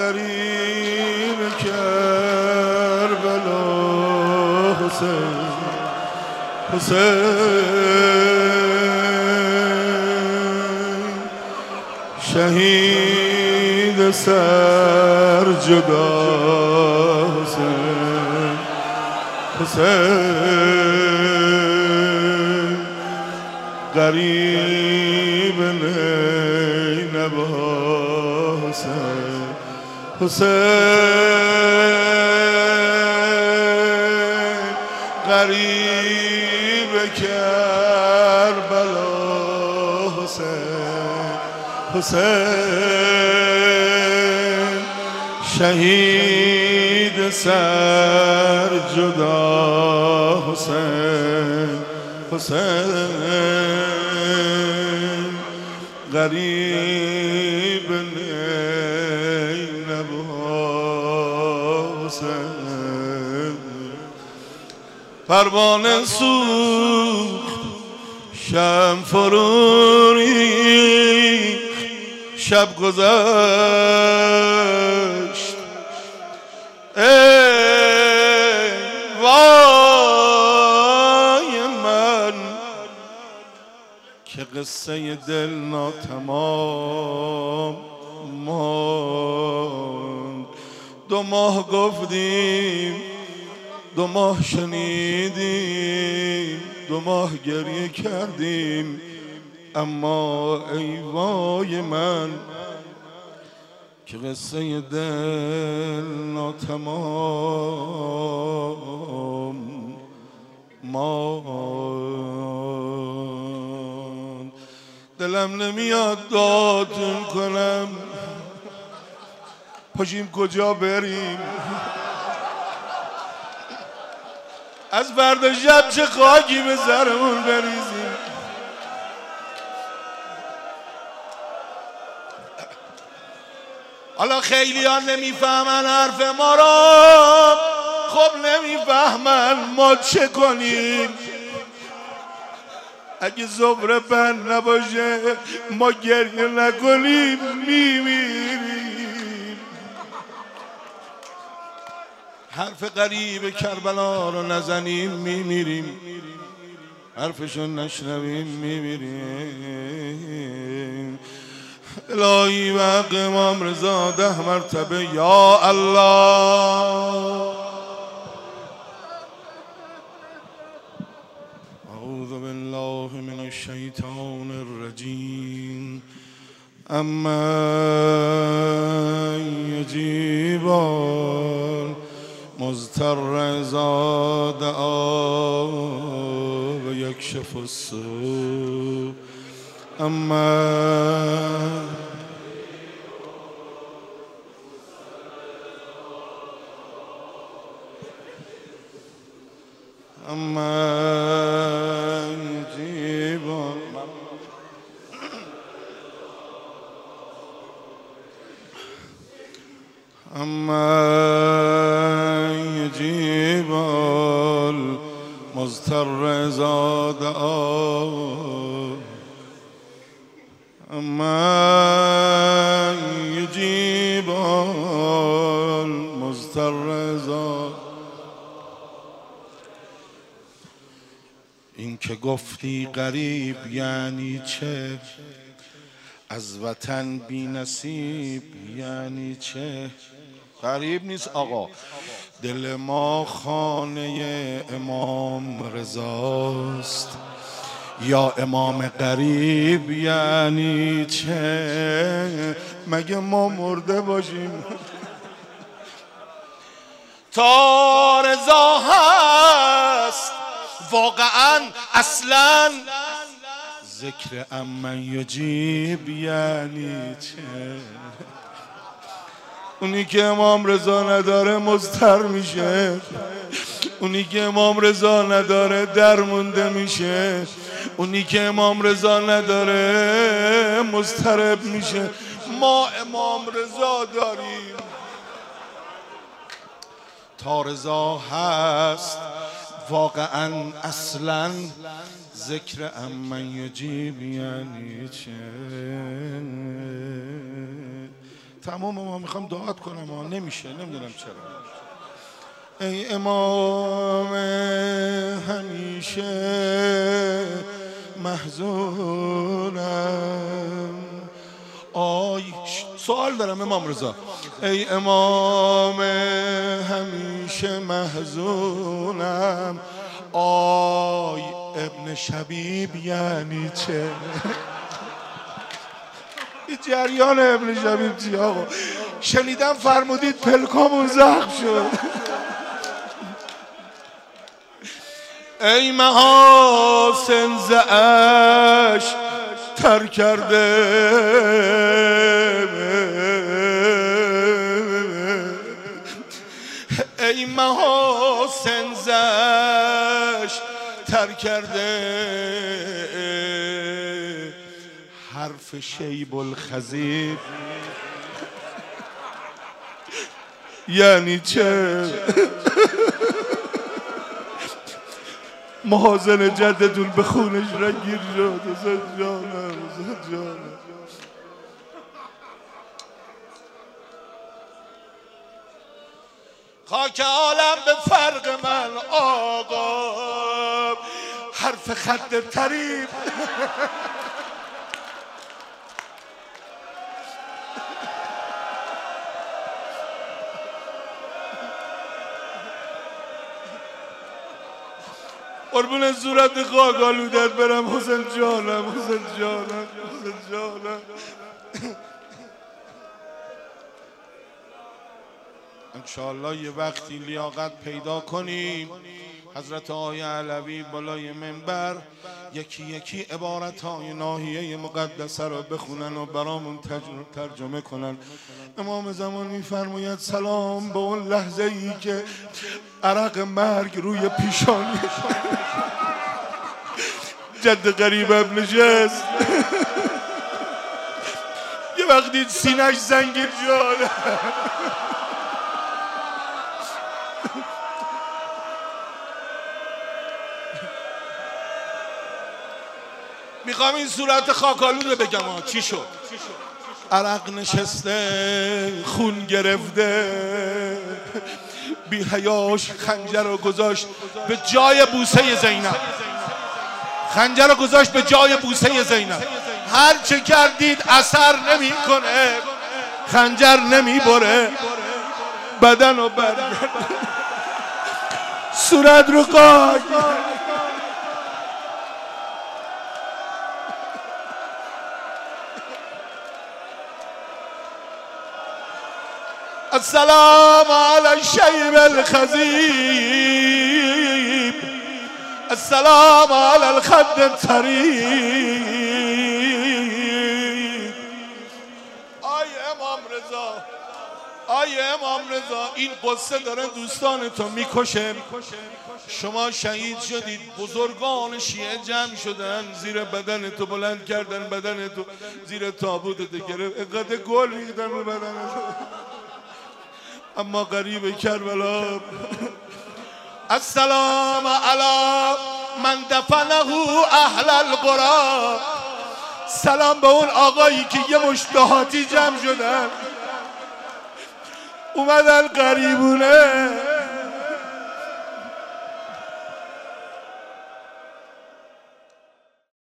غریب کربلا حسین حسین شهید سر جدا حسین حسین غریب نینوا حسین حسین غریب کربلا حسین حسین شهید سر جدا حسین حسین غریب نینوا حسین پروانه سوخت شمع فرو ریخت شب گذشت ای وای من که قصه دل ناتمام ماند 2 ماه گفتیم 2 ماه شنیدیم 2 ماه گریه کردیم اما ای وای من که قصه دل ناتمام ماند دلم نمیاد دادتون کنم پاشیم کجا بریم از فردا شب چه خاکی به سرمون بریزیم حالا خیلی ها نمیفهمن حرف ما را خب نمیفهمن ما چه کنیم اگه زهره بند نباشه ما گریه نکنیم میمیریم حرف غریب کربلا رو نزنیم میمیریم حرفشو نشنویم میمیریم الهی و حق امام رضا 10 مرتبه یا الله اعوذ بالله من الشیطان الرجیم اما یجیب المضطر اذا دعا و یکشف السوء اما یجیب المضطر اذا دعا اما یجیب المضطر اذا این که گفتی غریب یعنی چه از وطن بی نصیب یعنی چه غریب نیست آقا دل ما خانه امام رضاست یا امام غریب یعنی چه مگه ما مرده باشیم تا رضا هست واقعا اصلا ذکر امن یجیب یعنی چه اونی که امام رضا نداره مضطر میشه اونی که امام رضا نداره درمونده میشه اونی که امام رضا نداره مضطرب میشه ما امام رضا داریم تا رضا هست واقعا اصلا ذکر امن یجیب یعنی چه تمام ما میخوام دعات کنم اما نمیشه، نمیدونم چرا. ای امام همیشه محزونم. سوال دارم امام رضا. ای امام همیشه محزونم، آی ابن شبیب یعنی چه؟ این جریان ابن شبیب چی آقا؟ شنیدم فرمودید پلکامون زخم شد. ای محاسن ز عشق تر کرده، ای محاسن ز عشق تر کرده، حرف شیب الخضیب یعنی چه؟ محاسن جدتون به خونش رنگیر شد. حسین جانم، حسین جانم. خاک عالم به فرق من آقا، حرف خط طریب قربون صورت خاک آلودت برم. حسین جانم، حسین جانم، حسین جانم. انشاءالله یه وقتی لیاقت پیدا کنیم حضرت آقای علوی بالای منبر یکی یکی عبارت‌های ناحیه مقدسه رو بخونن و برامون ترجمه کنن. امام زمان می‌فرماید سلام به اون لحظه‌ای که عرق مرگ روی پیشانی جد غریب ابن نشست. یه وقتی سینه‌اش زنگیر شد. میخوام این صورت خاکالود رو بگم چی شد. عرق نشسته، خون گرفته، بی حیاش خنجر رو گذاشت به جای بوسه زینب. خنجر رو گذاشت به جای بوسه زینب. هر چه کردید اثر نمیکنه، خنجر نمیبره، بدن رو برگرد، صورت رو قاگ. السلام على الشيب الخزيب، السلام على الخد الطريب. آی امام رضا، آی امام رضا، این قصه داره دوستان تو میکشه. شما شهید شدید، بزرگان شیعه جمع شدن زیر بدن تو، بلند کردن بدن تو زیر تابوت تو گرفت، اینقدر گل ریختن رو بدن تو. اما غریب کربلا السلام علی من دفنه اهل القرى، سلام به اون آقایی که یه مشت دهاتی جمع شدن اومدن غریبونه